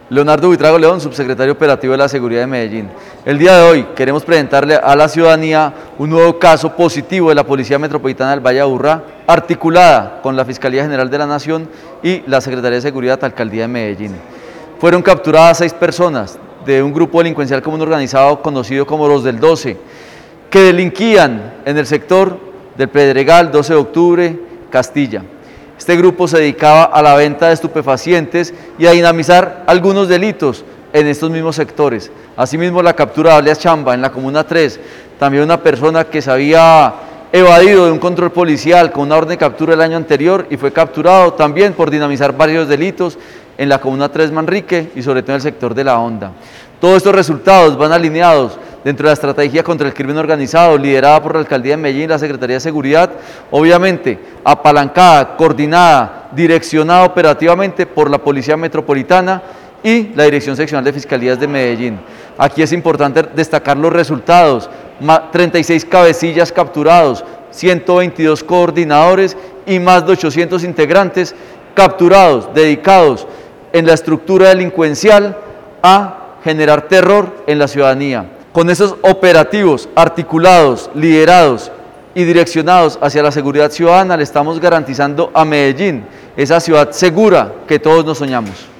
Leonardo Buitrago León, subsecretario operativo de la Seguridad de Medellín. El día de hoy queremos presentarle a la ciudadanía un nuevo caso positivo de la Policía Metropolitana del Valle de Aburrá, articulada con la Fiscalía General de la Nación y la Secretaría de Seguridad de Alcaldía de Medellín. Fueron capturadas 6 personas de un grupo delincuencial común organizado conocido como los del 12, que delinquían en el sector del Pedregal, 12 de octubre, Castilla. Este grupo se dedicaba a la venta de estupefacientes y a dinamizar algunos delitos en estos mismos sectores. Asimismo, la captura de alias Chamba en la Comuna 3, también una persona que se había evadido de un control policial con una orden de captura el año anterior y fue capturado también por dinamizar varios delitos en la Comuna 3 Manrique y sobre todo en el sector de La Honda. Todos estos resultados van alineados dentro de la estrategia contra el crimen organizado liderada por la Alcaldía de Medellín y la Secretaría de Seguridad, obviamente apalancada, coordinada, direccionada operativamente por la Policía Metropolitana y la Dirección Seccional de Fiscalías de Medellín. Aquí es importante destacar los resultados: 36 cabecillas capturados, 122 coordinadores y más de 800 integrantes capturados, dedicados en la estructura delincuencial a generar terror en la ciudadanía. Con esos operativos articulados, liderados y direccionados hacia la seguridad ciudadana, le estamos garantizando a Medellín esa ciudad segura que todos nos soñamos.